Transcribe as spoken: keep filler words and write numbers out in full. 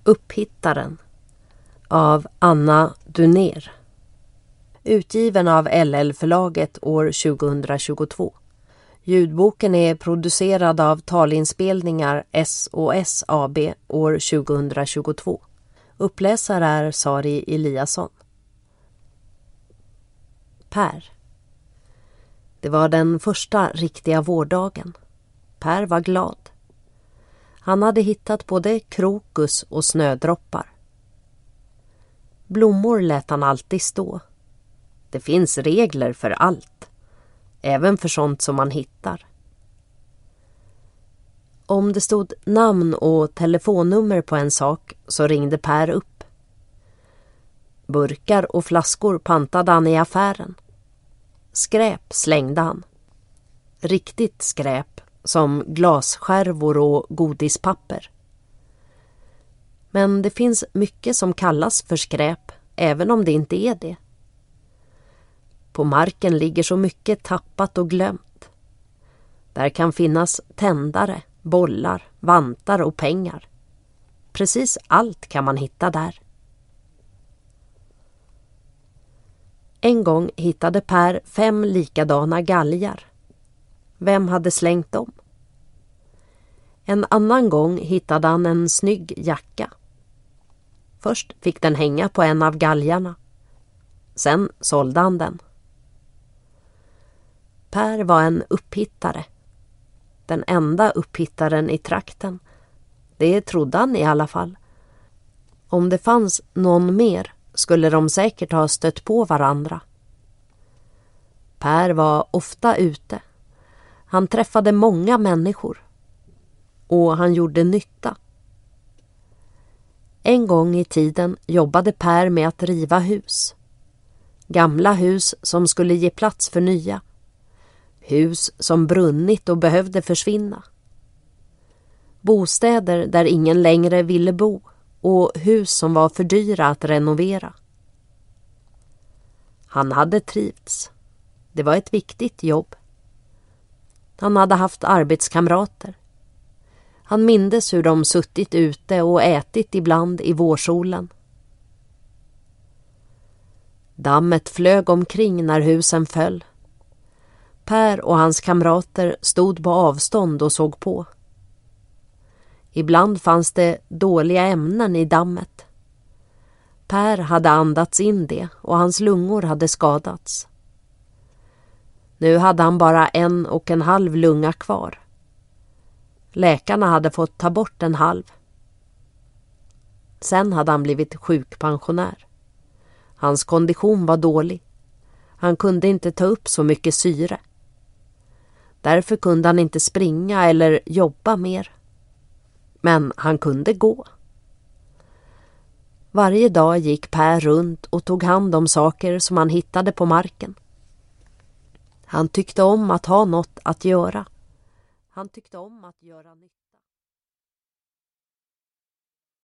Upphittaren av Anna Dunér. Utgiven av L L-förlaget år tjugohundratjugotvå. Ljudboken är producerad av Talinspelningar S O S A B år tjugohundratjugotvå. Uppläsare är Sari Eliasson. Per. Det var den första riktiga vårdagen. Per var glad. Han hade hittat både krokus och snödroppar. Blommor lät han alltid stå. Det finns regler för allt, även för sånt som man hittar. Om det stod namn och telefonnummer på en sak så ringde Per upp. Burkar och flaskor pantade han i affären. Skräp slängde han. Riktigt skräp, som glasskärvor och godispapper. Men det finns mycket som kallas för skräp, även om det inte är det. På marken ligger så mycket tappat och glömt. Där kan finnas tändare, bollar, vantar och pengar. Precis allt kan man hitta där. En gång hittade Per fem likadana galgar. Vem hade slängt dem? En annan gång hittade han en snygg jacka. Först fick den hänga på en av galgarna. Sen sålde han den. Per var en upphittare. Den enda upphittaren i trakten. Det trodde han i alla fall. Om det fanns någon mer skulle de säkert ha stött på varandra. Per var ofta ute. Han träffade många människor. Och han gjorde nytta. En gång i tiden jobbade Per med att riva hus. Gamla hus som skulle ge plats för nya. Hus som brunnit och behövde försvinna. Bostäder där ingen längre ville bo. Och hus som var för dyra att renovera. Han hade trivts. Det var ett viktigt jobb. Han hade haft arbetskamrater. Han mindes hur de suttit ute och ätit ibland i vårsolen. Dammet flög omkring när husen föll. Per och hans kamrater stod på avstånd och såg på. Ibland fanns det dåliga ämnen i dammet. Per hade andats in det och hans lungor hade skadats. Nu hade han bara en och en halv lunga kvar. Läkarna hade fått ta bort en halv. Sen hade han blivit sjukpensionär. Hans kondition var dålig. Han kunde inte ta upp så mycket syre. Därför kunde han inte springa eller jobba mer. Men han kunde gå. Varje dag gick Per runt och tog hand om saker som han hittade på marken. Han tyckte om att ha något att göra. Han tyckte om att göra nytta.